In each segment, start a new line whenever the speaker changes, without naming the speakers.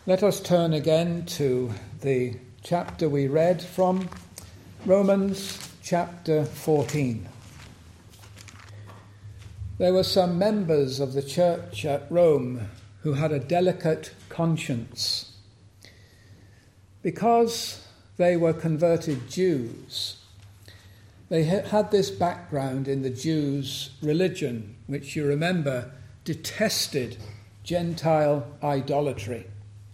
Let us turn again to the chapter we read from, Romans chapter 14. There were some members of the church at Rome who had a delicate conscience. Because they were converted Jews, they had this background in the Jews' religion, which you remember detested Gentile idolatry.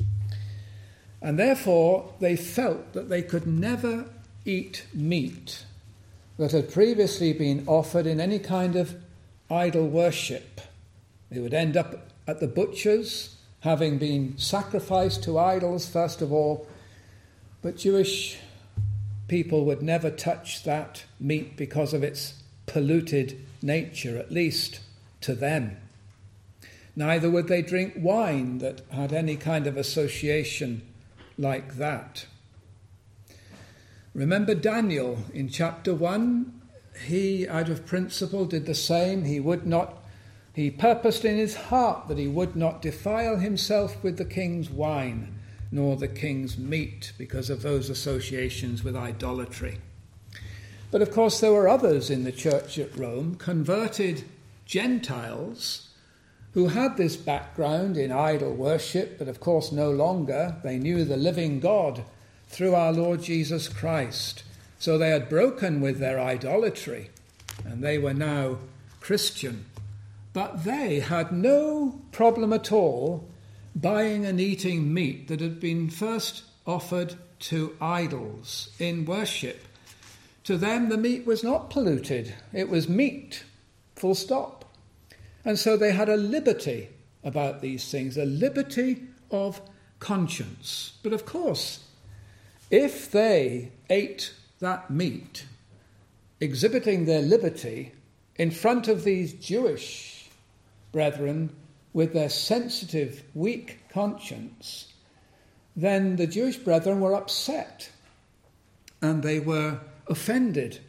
And therefore they felt that they could never eat meat that had previously been offered in any kind of idol worship. They would end up at the butcher's, having been sacrificed to idols first of all, but Jewish people would never touch that meat because of its polluted nature, at least to them. Neither would they drink wine that had any kind of association like that. Remember Daniel in chapter 1? He, out of principle, did the same. He purposed in his heart that he would not defile himself with the king's wine, nor the king's meat, because of those associations with idolatry. But of course there were others in the church at Rome, converted Gentiles, who had this background in idol worship, but of course no longer. They knew the living God through our Lord Jesus Christ. So they had broken with their idolatry, and they were now Christian. But they had no problem at all buying and eating meat that had been first offered to idols in worship. To them, the meat was not polluted. It was meat, full stop. And so they had a liberty about these things, a liberty of conscience. But of course, if they ate that meat, exhibiting their liberty in front of these Jewish brethren with their sensitive, weak conscience, then the Jewish brethren were upset and they were offended.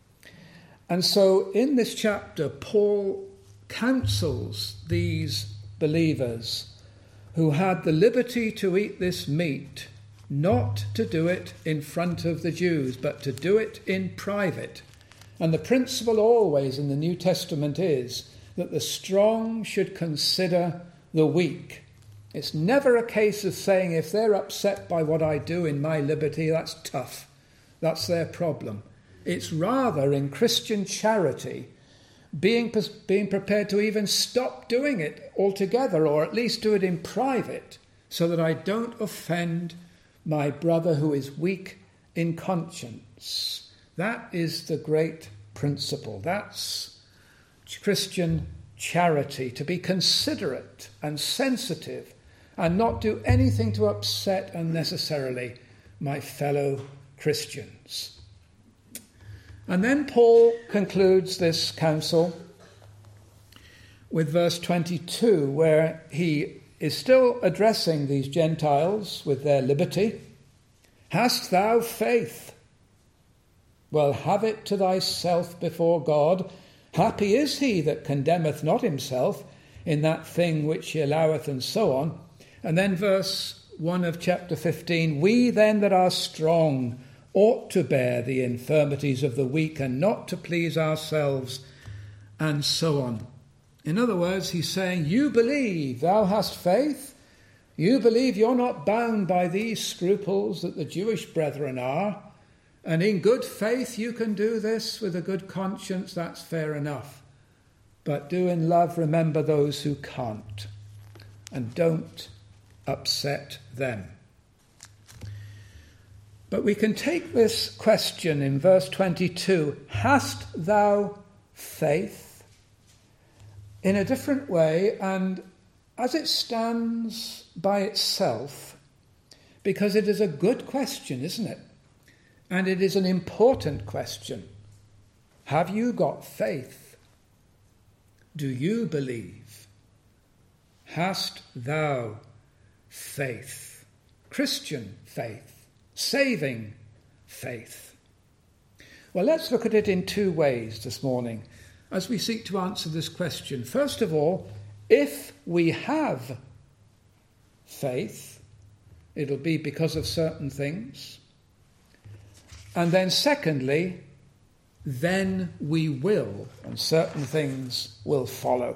And so in this chapter, Paul counsels these believers who had the liberty to eat this meat not to do it in front of the Jews, but to do it in private. And the principle always in the New Testament is that the strong should consider the weak. It's never a case of saying, if they're upset by what I do in my liberty, that's tough. That's their problem. It's rather in Christian charity being prepared to even stop doing it altogether, or at least do it in private, so that I don't offend my brother who is weak in conscience. That is the great principle. That's Christian charity, to be considerate and sensitive and not do anything to upset unnecessarily my fellow Christians. And then Paul concludes this counsel with verse 22, where he is still addressing these Gentiles with their liberty. Hast thou faith? Well, have it to thyself before God. Happy is he that condemneth not himself in that thing which he alloweth, and so on. And then verse 1 of chapter 15, we then that are strong ought to bear the infirmities of the weak and not to please ourselves, and so on. In other words, he's saying, you believe, thou hast faith. You believe you're not bound by these scruples that the Jewish brethren are. And in good faith you can do this with a good conscience, that's fair enough. But do in love remember those who can't, and don't upset them. But we can take this question in verse 22, hast thou faith, in a different way, and as it stands by itself, because it is a good question, isn't it? And it is an important question. Have you got faith? Do you believe? Hast thou faith? Christian faith. Saving faith. Well, let's look at it in two ways this morning as we seek to answer this question. First of all, if we have faith, It'll be because of certain things. And then secondly, then we will, and certain things will follow.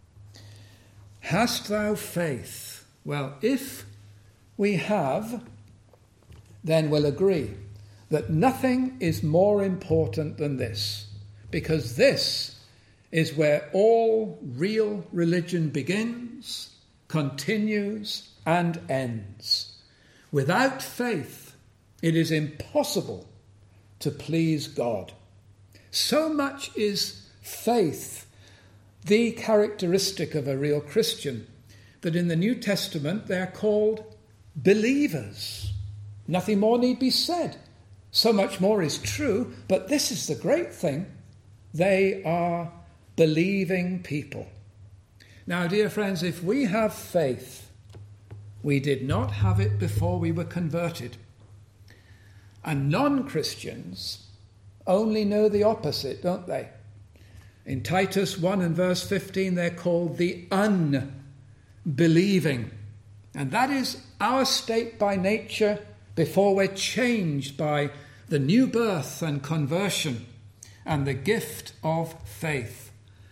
Hast thou faith? Well, if we have, then we'll agree that nothing is more important than this, because this is where all real religion begins, continues, and ends. Without faith, it is impossible to please God. So much is faith the characteristic of a real Christian that in the New Testament they're called believers. Nothing more need be said. So much more is true, but this is the great thing. They are believing people. Now, dear friends, if we have faith, we did not have it before we were converted. And non-Christians only know the opposite, don't they? In Titus 1 and verse 15, they're called the unbelieving. And that is our state by nature before we're changed by the new birth and conversion and the gift of faith.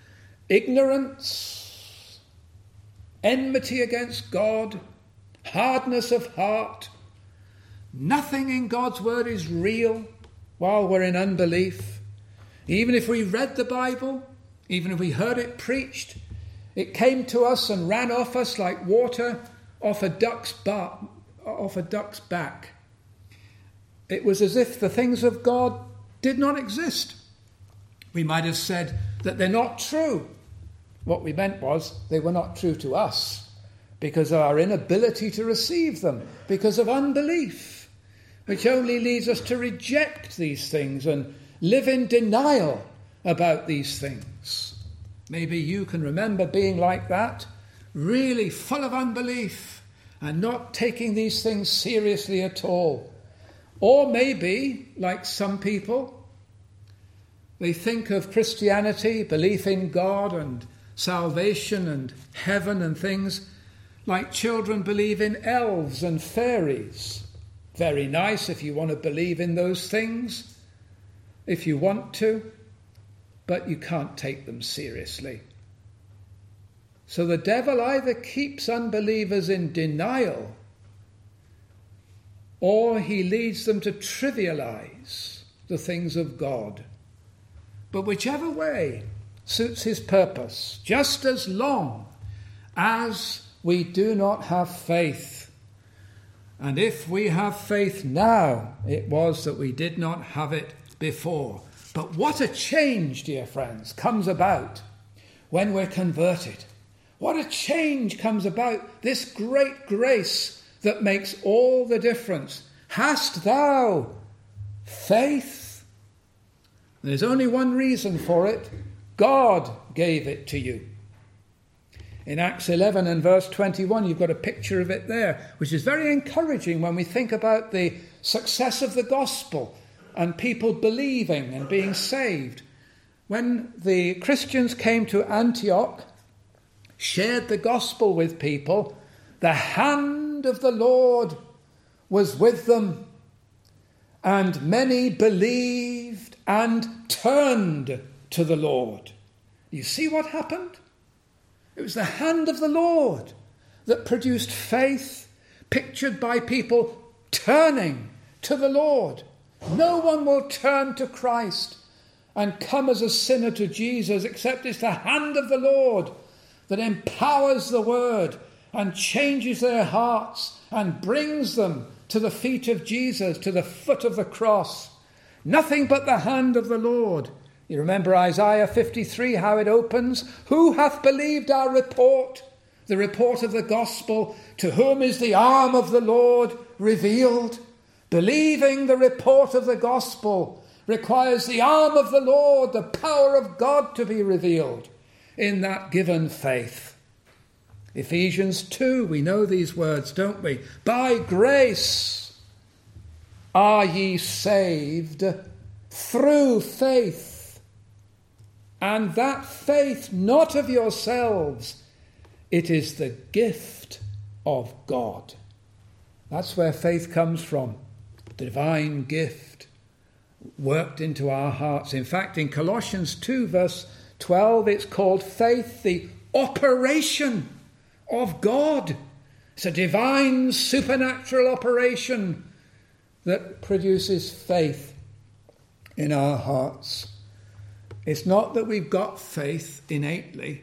Ignorance, enmity against God, hardness of heart. Nothing in God's word is real while we're in unbelief. Even if we read the Bible, even if we heard it preached, it came to us and ran off us like water off a duck's back. It was as if the things of God did not exist. We might have said that they're not true. What we meant was they were not true to us because of our inability to receive them, because of unbelief, which only leads us to reject these things and live in denial about these things. Maybe you can remember being like that, really full of unbelief and not taking these things seriously at all. Or maybe, like some people, they think of Christianity, belief in God and salvation and heaven and things, like children believe in elves and fairies. Very nice if you want to believe in those things, if you want to, but you can't take them seriously. So the devil either keeps unbelievers in denial, or he leads them to trivialize the things of God. But whichever way suits his purpose, just as long as we do not have faith. And if we have faith now, it was that we did not have it before. But what a change, dear friends, comes about when we're converted. What a change comes about, this great grace that makes all the difference. Hast thou faith? There's only one reason for it. God gave it to you. In Acts 11 and verse 21, you've got a picture of it there, which is very encouraging when we think about the success of the gospel and people believing and being saved. When the Christians came to Antioch, shared the gospel with people, the hand of the Lord was with them, and many believed and turned to the Lord. You see what happened? It was the hand of the Lord that produced faith, pictured by people turning to the Lord. No one will turn to Christ and come as a sinner to Jesus except it's the hand of the Lord that empowers the word and changes their hearts and brings them to the feet of Jesus, to the foot of the cross. Nothing but the hand of the Lord. You remember Isaiah 53, how it opens? Who hath believed our report? The report of the gospel. To whom is the arm of the Lord revealed? Believing the report of the gospel requires the arm of the Lord, the power of God to be revealed in that given faith. Ephesians 2, we know these words, don't we? By grace are ye saved through faith. And that faith not of yourselves, it is the gift of God. That's where faith comes from. Divine gift worked into our hearts. In fact, in Colossians 2 verse 12, it's called faith, the operation of God. It's a divine supernatural operation that produces faith in our hearts. It's not that we've got faith innately,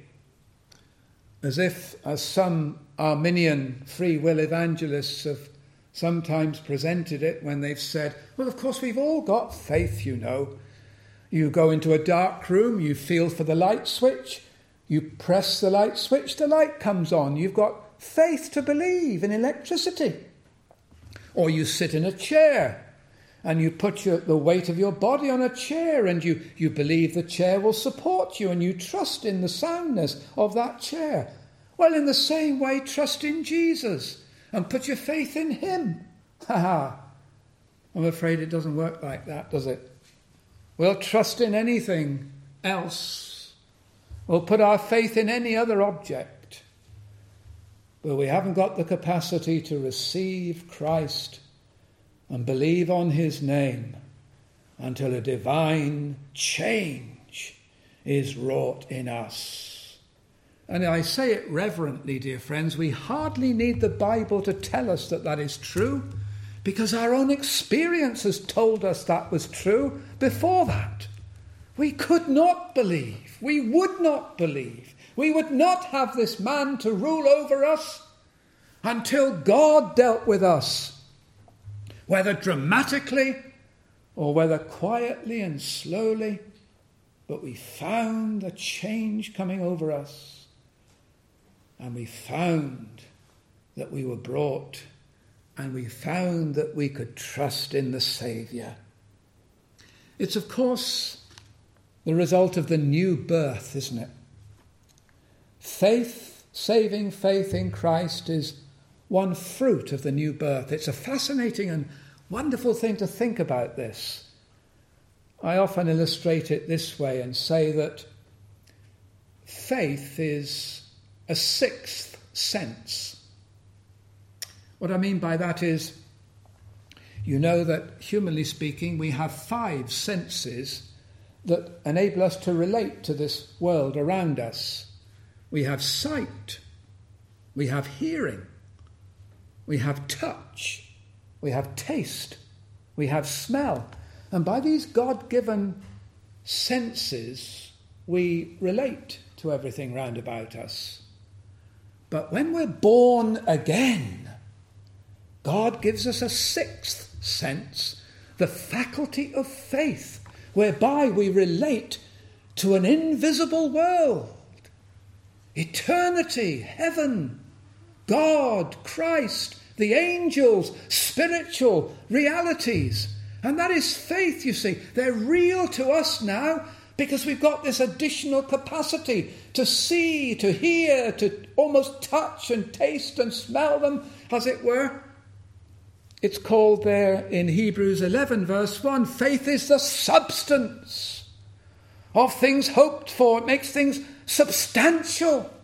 as some Arminian free will evangelists have sometimes presented it when they've said, well, of course, we've all got faith, you know. You go into a dark room, you feel for the light switch, you press the light switch, the light comes on. You've got faith to believe in electricity. Or you sit in a chair and you put the weight of your body on a chair and you believe the chair will support you and you trust in the soundness of that chair. Well, in the same way, trust in Jesus and put your faith in him. I'm afraid it doesn't work like that, does it? We'll trust in anything else. We'll put our faith in any other object. But we haven't got the capacity to receive Christ and believe on his name until a divine change is wrought in us. And I say it reverently, dear friends, we hardly need the Bible to tell us that that is true, because our own experience has told us that was true before that. We could not believe. We would not believe. We would not have this man to rule over us until God dealt with us, whether dramatically or whether quietly and slowly, but we found a change coming over us, and we found that we were brought, and we found that we could trust in the Saviour. It's, of course, the result of the new birth, isn't it? Faith, saving faith in Christ, is one fruit of the new birth. It's a fascinating and wonderful thing to think about this. I often illustrate it this way and say that faith is a sixth sense. What I mean by that is, you know that humanly speaking, we have 5 senses that enable us to relate to this world around us. We have sight, we have hearing, we have touch, we have taste, we have smell. And by these God-given senses, we relate to everything round about us. But when we're born again, God gives us a 6th sense, the faculty of faith, whereby we relate to an invisible world, eternity, heaven, God, Christ, the angels, spiritual realities. And that is faith, you see. They're real to us now because we've got this additional capacity to see, to hear, to almost touch and taste and smell them, as it were. It's called there in Hebrews 11 verse 1, faith is the substance of things hoped for. It makes things substantial.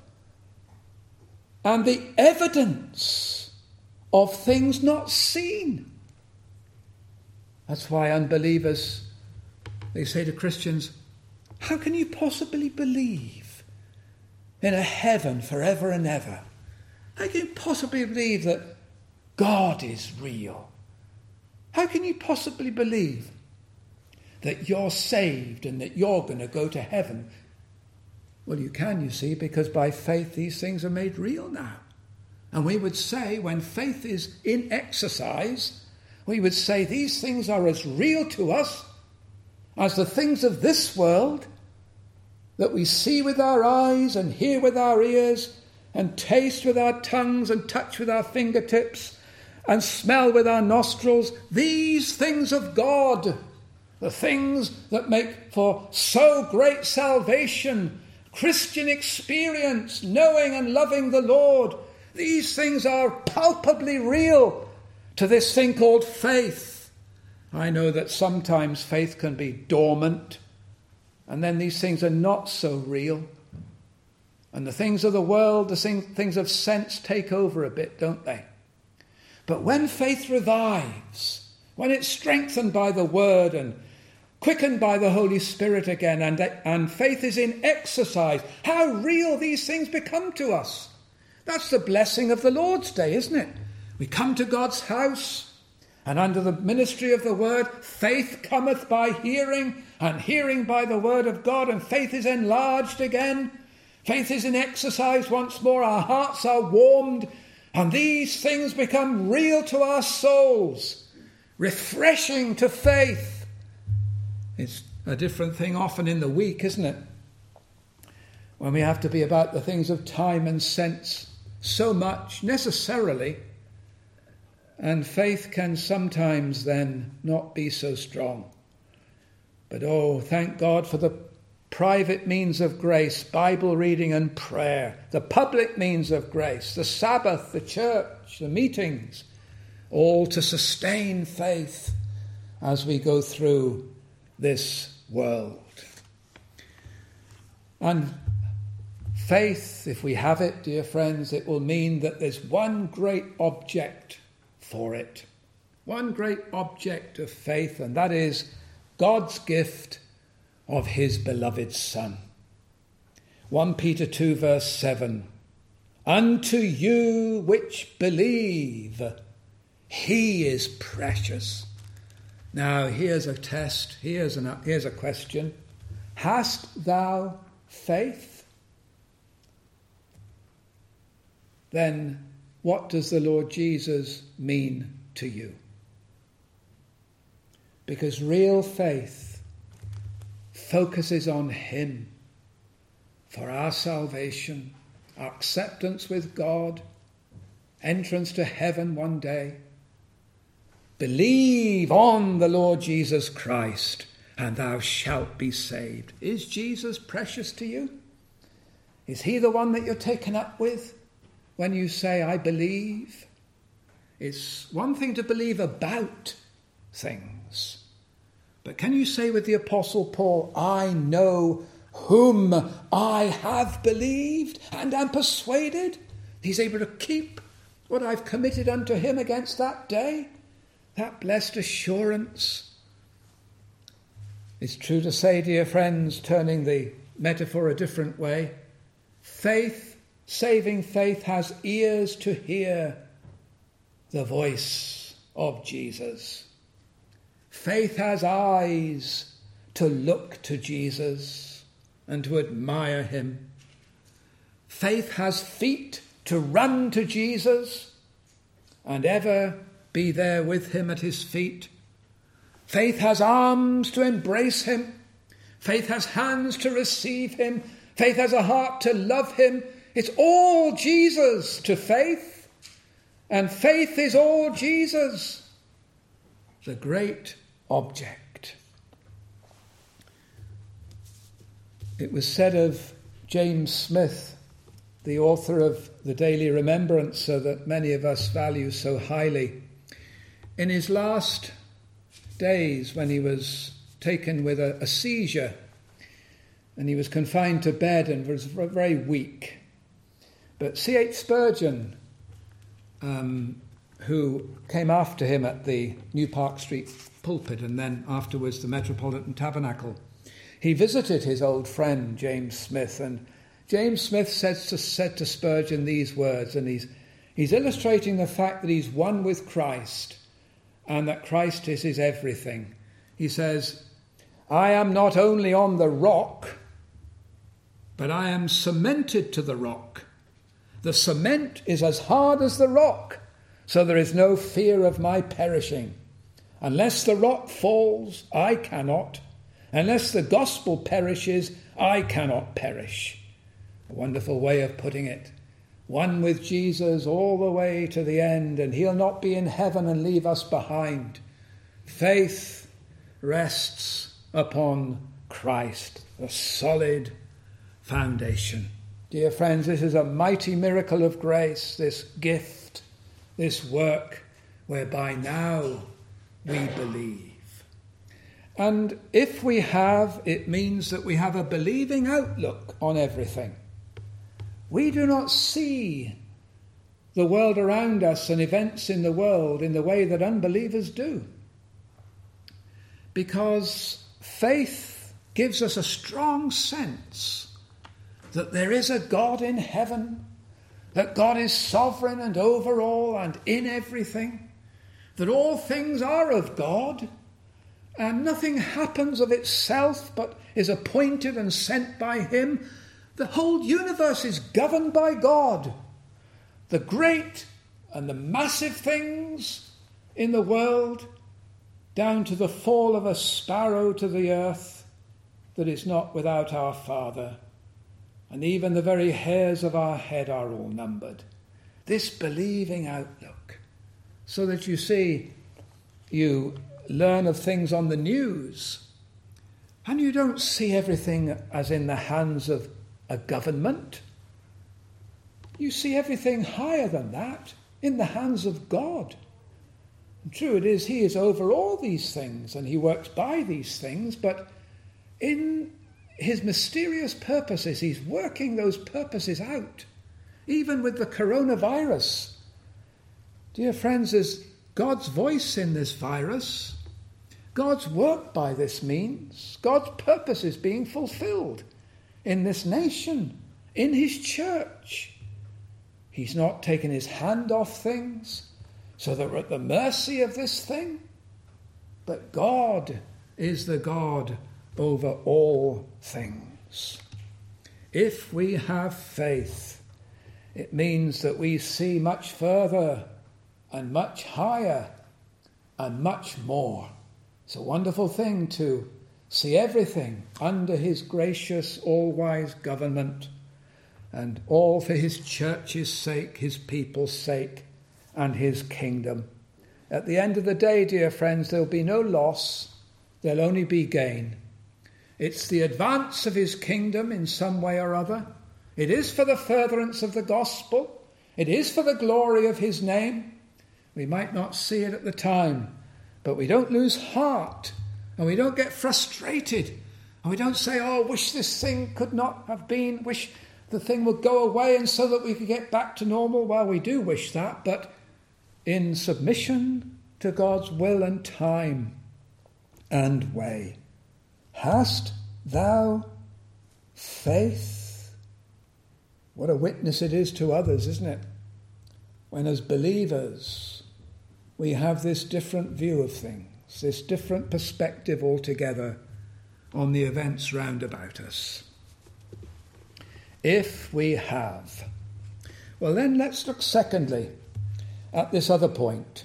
And the evidence of things not seen. That's why unbelievers, they say to Christians, how can you possibly believe in a heaven forever and ever? How can you possibly believe that God is real? How can you possibly believe that you're saved and that you're going to go to heaven? Well, you can, you see, because by faith these things are made real now. And we would say, when faith is in exercise, we would say these things are as real to us as the things of this world that we see with our eyes and hear with our ears and taste with our tongues and touch with our fingertips and smell with our nostrils. These things of God, the things that make for so great salvation, Christian experience, knowing and loving the Lord, these things are palpably real to this thing called faith. I know that sometimes faith can be dormant, and then these things are not so real. And the things of the world, the things of sense take over a bit, don't they? But when faith revives, when it's strengthened by the word and quickened by the Holy Spirit again, and faith is in exercise, how real these things become to us. That's the blessing of the Lord's Day, isn't it? We come to God's house, and under the ministry of the word, faith cometh by hearing, and hearing by the word of God, and faith is enlarged again. Faith is in exercise once more. Our hearts are warmed, and these things become real to our souls, refreshing to faith. It's a different thing often in the week, isn't it? When we have to be about the things of time and sense so much, necessarily, and faith can sometimes then not be so strong. But oh, thank God for the private means of grace, Bible reading and prayer, the public means of grace, the Sabbath, the church, the meetings, all to sustain faith as we go through this world. And faith, if we have it, dear friends, it will mean that there's one great object for it. One great object of faith, and that is God's gift of his beloved Son. 1 Peter 2 verse 7. Unto you which believe, he is precious. Now, here's a test, here's a question. Hast thou faith? Then what does the Lord Jesus mean to you? Because real faith focuses on him for our salvation, our acceptance with God, entrance to heaven one day. Believe on the Lord Jesus Christ, and thou shalt be saved. Is Jesus precious to you? Is he the one that you're taken up with when you say, I believe? It's one thing to believe about things. But can you say with the Apostle Paul, I know whom I have believed and am persuaded he's able to keep what I've committed unto him against that day? That blessed assurance. It's true to say, dear friends, turning the metaphor a different way, faith, saving faith, has ears to hear the voice of Jesus. Faith has eyes to look to Jesus and to admire him. Faith has feet to run to Jesus and ever be there with him at his feet. Faith has arms to embrace him. Faith has hands to receive him. Faith has a heart to love him. It's all Jesus to faith. And faith is all Jesus. The great object. It was said of James Smith, the author of the Daily Remembrancer that many of us value so highly, in his last days when he was taken with a seizure and he was confined to bed and was very weak. But C.H. Spurgeon, who came after him at the New Park Street pulpit and then afterwards the Metropolitan Tabernacle, he visited his old friend James Smith, and James Smith said to Spurgeon these words, and he's illustrating the fact that he's one with Christ and that Christ is his everything. He says, I am not only on the rock, but I am cemented to the rock. The cement is as hard as the rock, so there is no fear of my perishing. Unless the rock falls, I cannot. Unless the gospel perishes, I cannot perish. A wonderful way of putting it. One with Jesus all the way to the end, and he'll not be in heaven and leave us behind. Faith rests upon Christ, the solid foundation. Dear friends, this is a mighty miracle of grace, this gift, this work, whereby now we believe. And if we have, it means that we have a believing outlook on everything. We do not see the world around us and events in the world in the way that unbelievers do. Because faith gives us a strong sense that there is a God in heaven, that God is sovereign and over all and in everything, that all things are of God, and nothing happens of itself but is appointed and sent by him. The whole universe is governed by God. The great and the massive things in the world, down to the fall of a sparrow to the earth that is not without our Father, and even the very hairs of our head are all numbered. This believing outlook, so that you see, you learn of things on the news, and you don't see everything as in the hands of a government. You see everything higher than that, in the hands of God. And true it is, he is over all these things, and he works by these things, but in his mysterious purposes, he's working those purposes out. Even with the coronavirus. Dear friends, there's God's voice in this virus. God's work by this means. God's purpose is being fulfilled in this nation, in his church. He's not taken his hand off things so that we're at the mercy of this thing. But God is the God over all things. If we have faith, it means that we see much further and much higher and much more. It's a wonderful thing to see everything under his gracious, all-wise government, and all for his church's sake, his people's sake, and his kingdom. At the end of the day, dear friends, there'll be no loss, there'll only be gain. It's the advance of his kingdom in some way or other. It is for the furtherance of the gospel. It is for the glory of his name. We might not see it at the time, but we don't lose heart, and we don't get frustrated, and we don't say, oh, wish this thing could not have been, wish the thing would go away and so that we could get back to normal. Well, we do wish that, but in submission to God's will and time and way. Hast thou faith? What a witness it is to others, isn't it? When as believers we have this different view of things, this different perspective altogether on the events round about us. If we have. Well, then let's look secondly at this other point.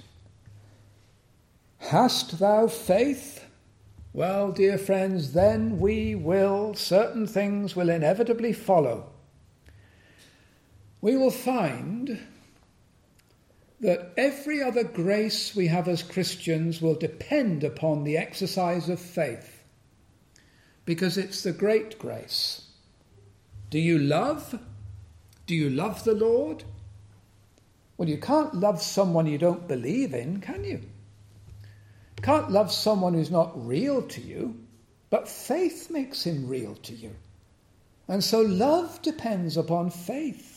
Hast thou faith? Well, dear friends, then certain things will inevitably follow. We will find that every other grace we have as Christians will depend upon the exercise of faith, because it's the great grace. Do you love? Do you love the Lord? Well, you can't love someone you don't believe in, can you? You can't love someone who's not real to you, but faith makes him real to you. And so love depends upon faith.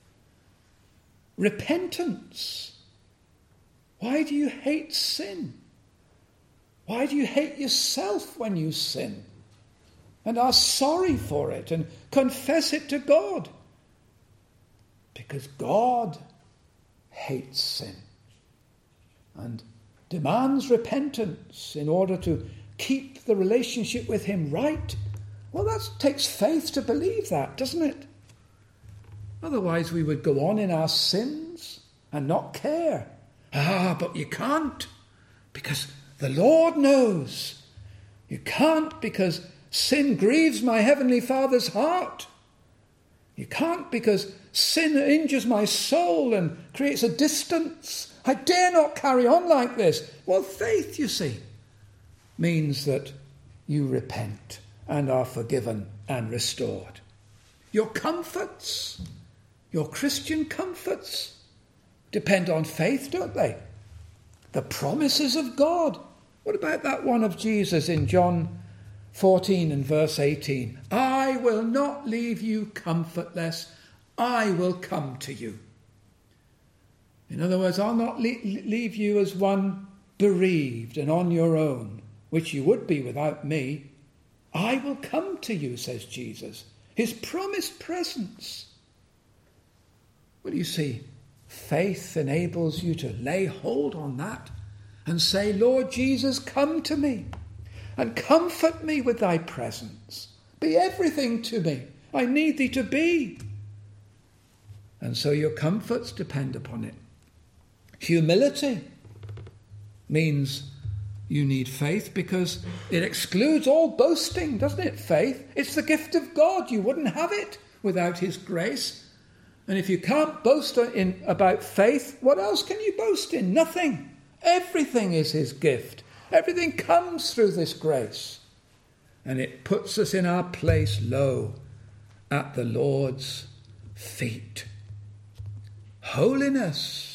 Repentance. Why do you hate sin? Why do you hate yourself when you sin? And are sorry for it and confess it to God? Because God hates sin and demands repentance in order to keep the relationship with him right. Well, that takes faith to believe that, doesn't it? Otherwise we would go on in our sins and not care. But you can't, because the Lord knows. You can't because sin grieves my heavenly Father's heart. You can't because sin injures my soul and creates a distance. I dare not carry on like this. Well, faith, you see, means that you repent and are forgiven and restored. Your comforts, your Christian comforts, depend on faith, don't they? The promises of God. What about that one of Jesus in John 14 and verse 18? I will not leave you comfortless. I will come to you. other words, I'll not leave you as one bereaved and on your own, which you would be without me. I will come to you, says Jesus, his promised presence. Well, you see, faith enables you to lay hold on that and say, Lord Jesus, come to me and comfort me with thy presence. Be everything to me. I need thee to be. And so your comforts depend upon it. Humility means you need faith because it excludes all boasting, doesn't it, faith? It's the gift of God. You wouldn't have it without his grace. And if you can't boast about faith, what else can you boast in? Nothing. Everything is his gift. Everything comes through this grace. And it puts us in our place low at the Lord's feet. Holiness.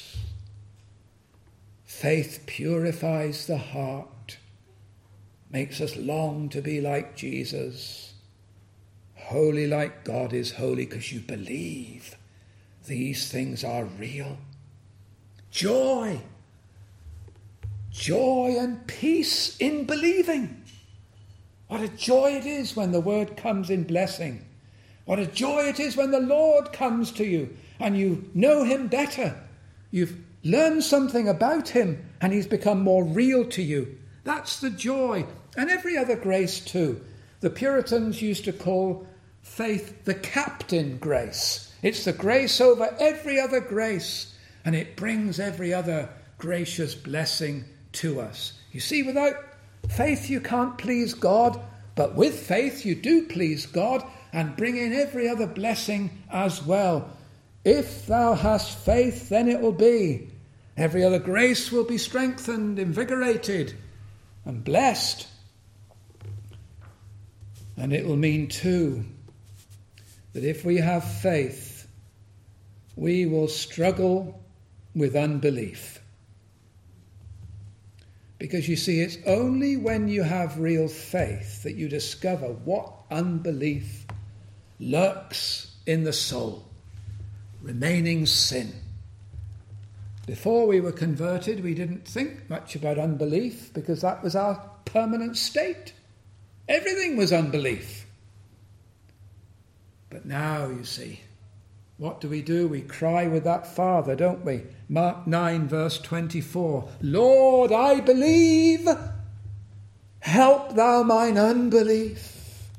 Faith purifies the heart, makes us long to be like Jesus. Holy like God is holy because you believe these things are real. Joy and peace in believing. What a joy it is when the word comes in blessing. What a joy it is when the Lord comes to you and you know him better. You've learned something about him and he's become more real to you. That's the joy. And every other grace too. The Puritans used to call faith the captain grace. It's the grace over every other grace, and it brings every other gracious blessing to us. You see, without faith you can't please God, but with faith you do please God and bring in every other blessing as well. If thou hast faith, then it will be. Every other grace will be strengthened, invigorated, and blessed. And it will mean too that if we have faith, we will struggle with unbelief. Because you see, it's only when you have real faith that you discover what unbelief lurks in the soul, remaining sin. Before we were converted, we didn't think much about unbelief because that was our permanent state. Everything was unbelief. But now, you see, what do? We cry with that Father, don't we? Mark 9, verse 24. Lord, I believe. Help thou mine unbelief.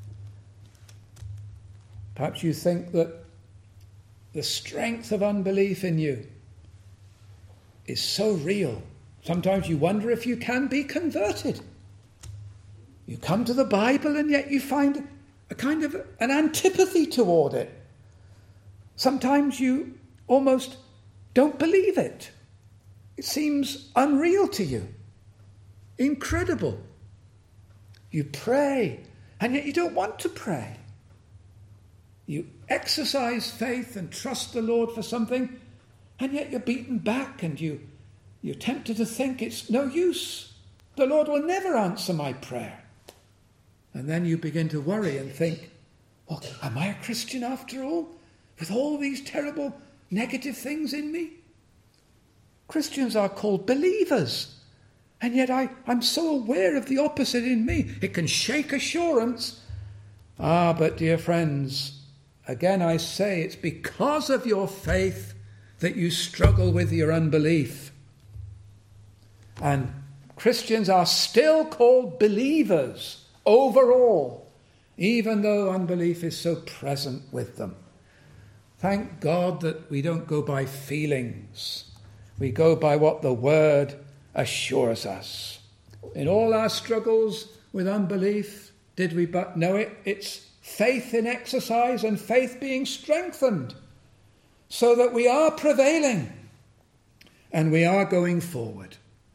Perhaps you think that the strength of unbelief in you is so real. Sometimes you wonder if you can be converted. You come to the Bible and yet you find a kind of an antipathy toward it. Sometimes you almost don't believe it. It seems unreal to you. Incredible. You pray, and yet you don't want to pray. You exercise faith and trust the Lord for something, and yet you're beaten back and you're tempted to think it's no use. The Lord will never answer my prayer. And then you begin to worry and think, well, am I a Christian after all? With all these terrible negative things in me? Christians are called believers. And yet I'm so aware of the opposite in me. It can shake assurance. But dear friends, again I say it's because of your faith that you struggle with your unbelief. And Christians are still called believers overall, even though unbelief is so present with them. Thank God that we don't go by feelings. We go by what the Word assures us. In all our struggles with unbelief, did we but know it? It's faith in exercise and faith being strengthened so that we are prevailing and we are going forward.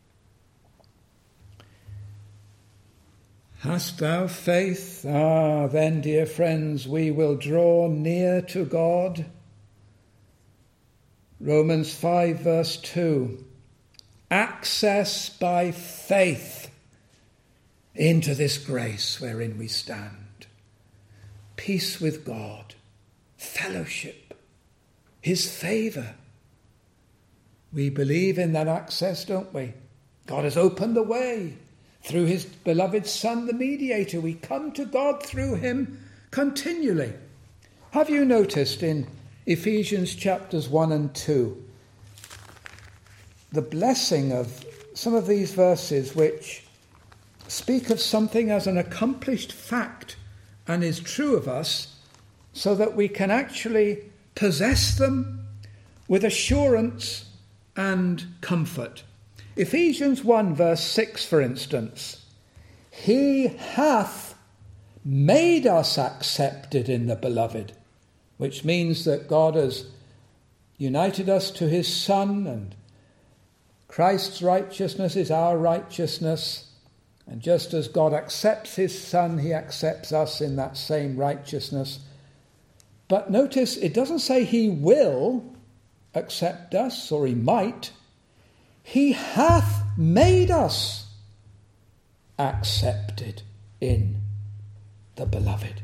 Hast thou faith? Then, dear friends, we will draw near to God. Romans 5, verse 2. Access by faith into this grace wherein we stand. Peace with God, fellowship, his favour, We believe in that access, don't we? God has opened the way through his beloved Son, the mediator. We come to God through him continually. Have you noticed in Ephesians chapters 1 and 2 the blessing of some of these verses which speak of something as an accomplished fact and is true of us, so that we can actually possess them with assurance and comfort. Ephesians 1 verse 6, for instance, he hath made us accepted in the beloved, which means that God has united us to his Son, and Christ's righteousness is our righteousness. And just as God accepts his Son, he accepts us in that same righteousness. But notice, it doesn't say he will accept us, or he might. He hath made us accepted in the beloved.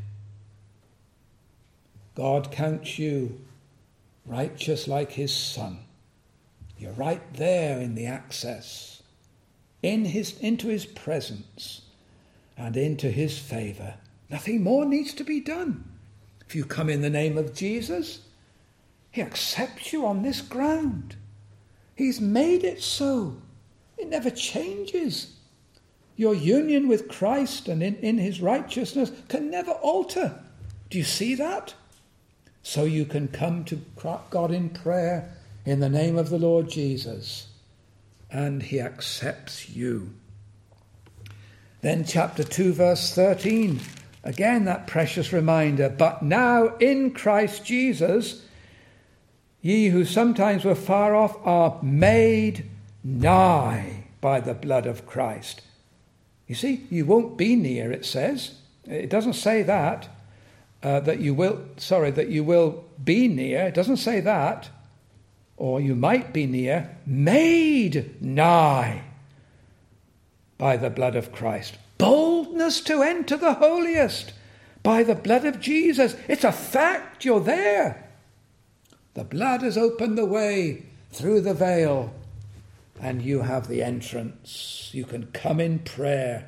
God counts you righteous like his Son. You're right there in the access, into his presence and into his favour. Nothing more needs to be done. If you come in the name of Jesus, he accepts you on this ground. He's made it so. It never changes. Your union with Christ and in his righteousness can never alter. Do you see that? So you can come to God in prayer in the name of the Lord Jesus, and he accepts you. Then chapter 2 verse 13, again that precious reminder. But now in Christ Jesus, ye who sometimes were far off are made nigh by the blood of Christ. You see, you won't be near, it says. It doesn't say that, that you will be near. It doesn't say that. Or you might be near, made nigh by the blood of Christ. Boldness to enter the holiest by the blood of Jesus. It's a fact, you're there. The blood has opened the way through the veil, and you have the entrance. You can come in prayer.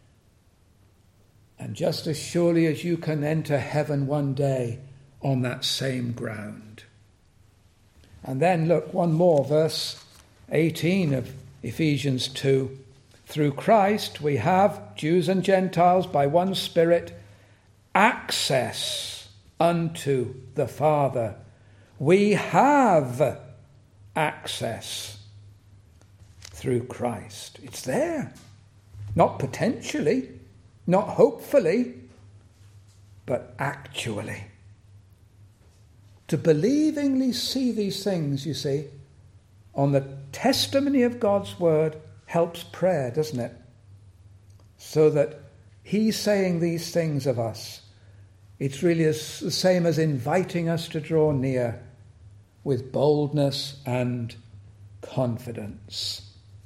And just as surely as you can enter heaven one day on that same ground. And then look, one more, verse 18 of Ephesians 2. Through Christ we have, Jews and Gentiles, by one Spirit, access unto the Father. We have access through Christ. It's there. Not potentially, not hopefully, but actually. To believingly see these things, you see, on the testimony of God's word helps prayer, doesn't it? So that he's saying these things of us. It's really the same as inviting us to draw near with boldness and confidence.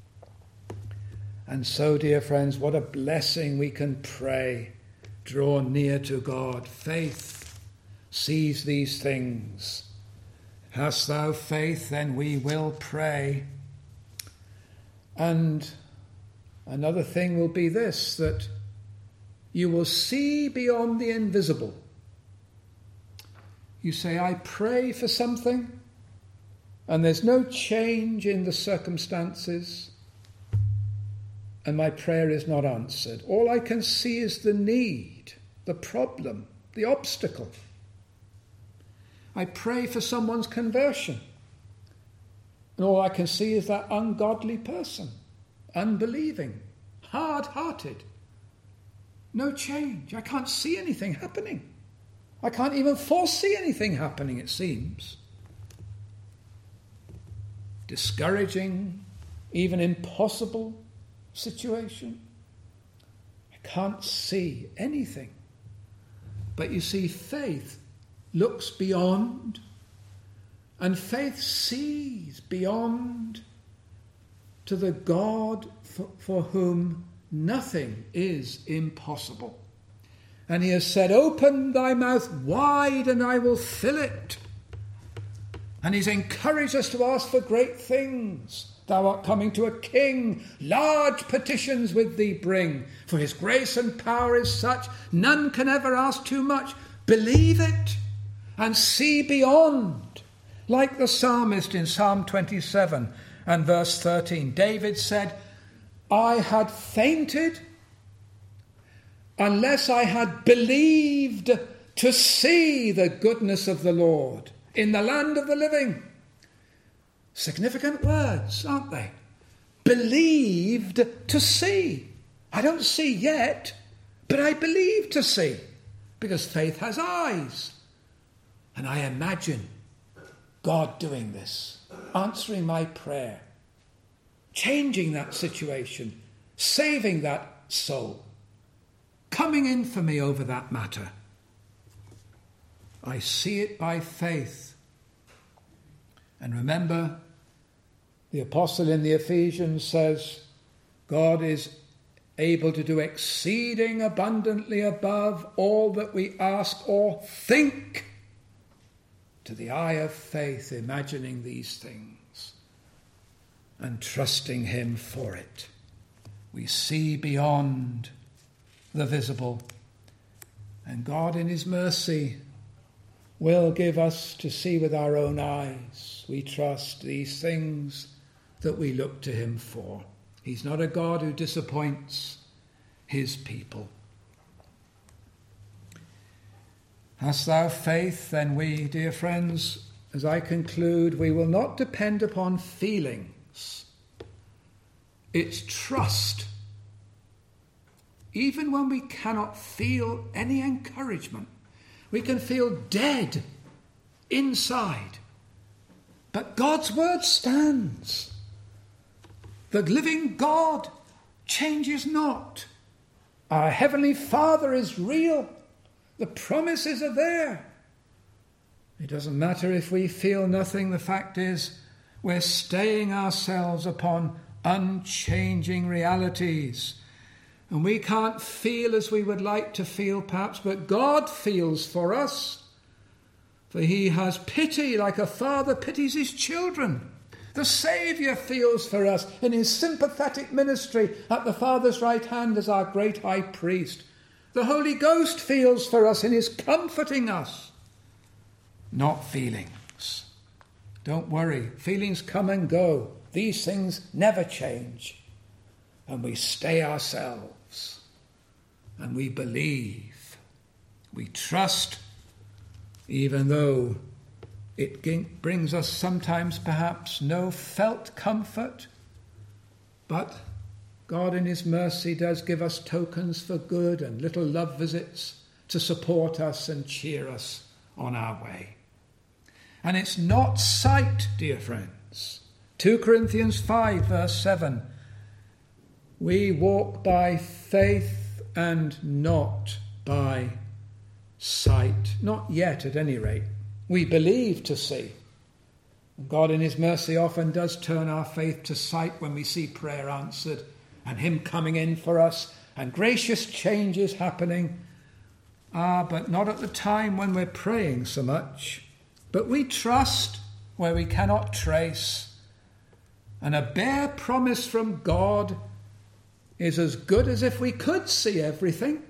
And so, dear friends, what a blessing we can pray, draw near to God. Faith sees these things. Hast thou faith, then we will pray. And another thing will be this, that you will see beyond the invisible. You say, I pray for something, and there's no change in the circumstances, and my prayer is not answered. All I can see is the need, the problem, the obstacle. I pray for someone's conversion, and all I can see is that ungodly person, unbelieving, hard-hearted. No change. I can't see anything happening. I can't even foresee anything happening, it seems. Discouraging, even impossible situation. I can't see anything. But you see, faith looks beyond, and faith sees beyond to the God for whom nothing is impossible. And he has said, open thy mouth wide and I will fill it. And he's encouraged us to ask for great things. Thou art coming to a king, large petitions with thee bring. For his grace and power is such, none can ever ask too much. Believe it and see beyond. Like the psalmist in Psalm 27 and verse 13, David said, I had fainted unless I had believed to see the goodness of the Lord in the land of the living. Significant words, aren't they? Believed to see. I don't see yet, but I believe to see, because faith has eyes. And I imagine God doing this, answering my prayer, changing that situation, saving that soul, coming in for me over that matter. I see it by faith. And remember, the apostle in the Ephesians says, God is able to do exceeding abundantly above all that we ask or think, to the eye of faith, imagining these things and trusting him for it. We see beyond the visible, and God in his mercy will give us to see with our own eyes. We trust these things that we look to him for. He's not a God who disappoints his people. Hast thou faith? Then we, dear friends, as I conclude, we will not depend upon feelings. It's trust. Even when we cannot feel any encouragement, we can feel dead inside. But God's word stands. The living God changes not. Our Heavenly Father is real. The promises are there. It doesn't matter if we feel nothing. The fact is, we're staying ourselves upon unchanging realities. And we can't feel as we would like to feel, perhaps, but God feels for us. For he has pity like a father pities his children. The Saviour feels for us in his sympathetic ministry at the Father's right hand as our great high priest. The Holy Ghost feels for us in his comforting us. Not feelings. Don't worry. Feelings come and go. These things never change. And we stay ourselves. And we believe. We trust, even though it brings us sometimes perhaps no felt comfort. But God in his mercy does give us tokens for good and little love visits to support us and cheer us on our way. And it's not sight, dear friends. 2 Corinthians 5 verse 7. We walk by faith and not by sight. Not yet, at any rate. We believe to see. God in his mercy often does turn our faith to sight when we see prayer answered and him coming in for us and gracious changes happening. But not at the time when we're praying so much. But we trust where we cannot trace. And a bare promise from God is as good as if we could see everything.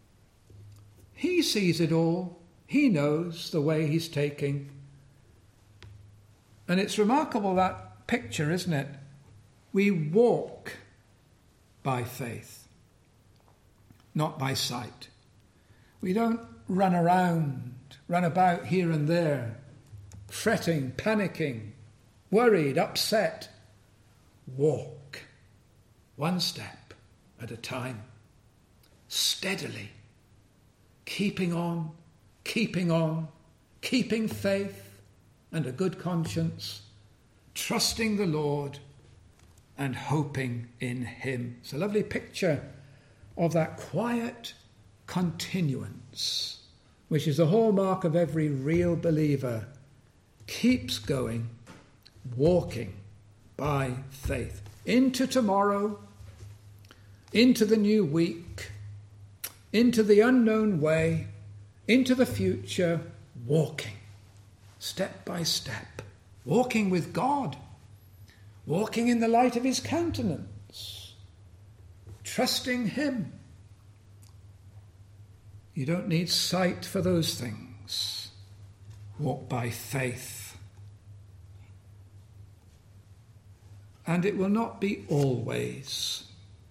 He sees it all. He knows the way he's taking. And it's remarkable, that picture, isn't it? We walk by faith, not by sight. We don't run about here and there, fretting, panicking, worried, upset. Walk, one step at a time, steadily, keeping on, keeping faith and a good conscience, trusting the Lord and hoping in him. It's a lovely picture of that quiet continuance, which is the hallmark of every real believer. Keeps going, walking by faith into tomorrow, into the new week, into the unknown way, into the future, walking step by step walking with God, walking in the light of his countenance, trusting him. You don't need sight for those things. Walk by faith. And it will not be always.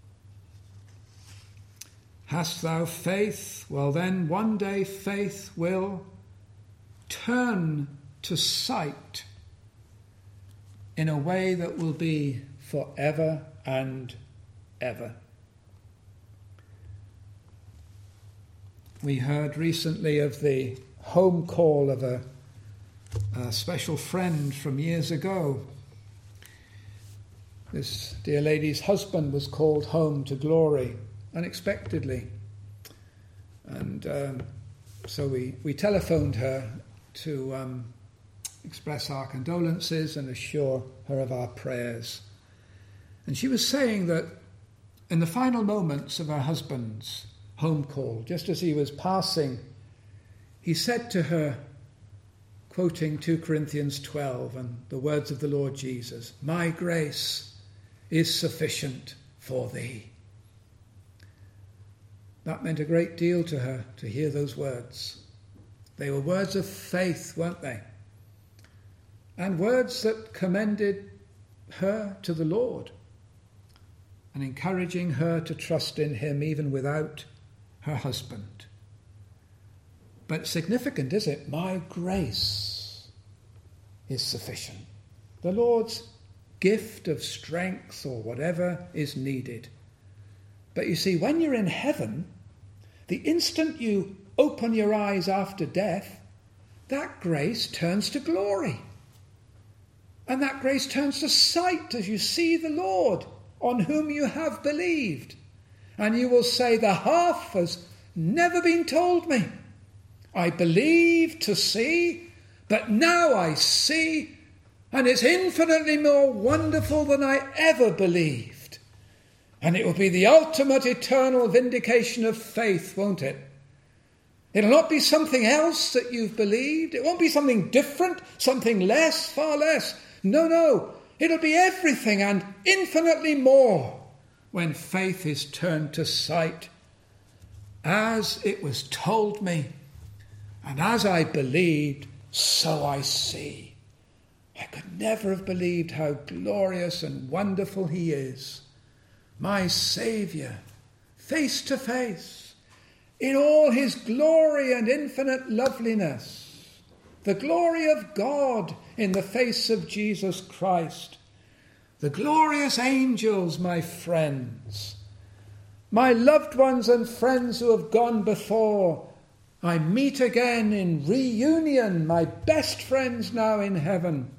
Hast thou faith? Well, then one day faith will turn to sight in a way that will be forever and ever. We heard recently of the home call of a special friend from years ago. This dear lady's husband was called home to glory unexpectedly. And so we telephoned her to express our condolences and assure her of our prayers. And she was saying that in the final moments of her husband's home call, just as he was passing, he said to her, quoting 2 Corinthians 12 and the words of the Lord Jesus, "My grace is sufficient for thee." That meant a great deal to her to hear those words. They were words of faith, weren't they? And words that commended her to the Lord and encouraging her to trust in him even without her husband. But significant, is it? My grace is sufficient. The Lord's gift of strength or whatever is needed. But you see, when you're in heaven, the instant you open your eyes after death, that grace turns to glory. And that grace turns to sight as you see the Lord on whom you have believed. And you will say, the half has never been told me. I believed to see, but now I see, and it's infinitely more wonderful than I ever believed. And it will be the ultimate eternal vindication of faith, won't it? It'll not be something else that you've believed. It won't be something different, something less, far less. No. It'll be everything and infinitely more when faith is turned to sight. As it was told me, and as I believed, so I see. I could never have believed how glorious and wonderful he is. My Saviour, face to face, in all his glory and infinite loveliness. The glory of God in the face of Jesus Christ. The glorious angels, my friends. My loved ones and friends who have gone before. I meet again in reunion, my best friends now in heaven,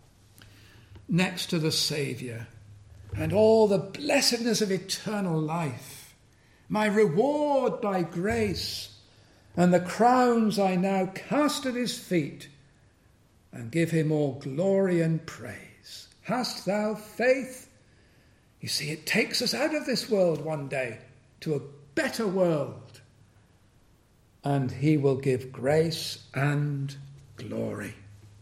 next to the Saviour, and all the blessedness of eternal life, my reward by grace, and the crowns I now cast at his feet, and give him all glory and praise. Hast thou faith? You see, it takes us out of this world one day to a better world, and he will give grace and glory.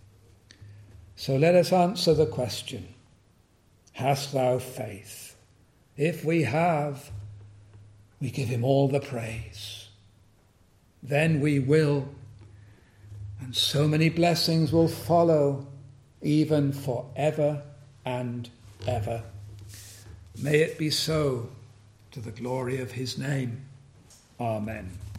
So let us answer the question, hast thou faith? If we have, we give him all the praise. Then we will, and so many blessings will follow, even forever and ever. May it be so, to the glory of his name. Amen.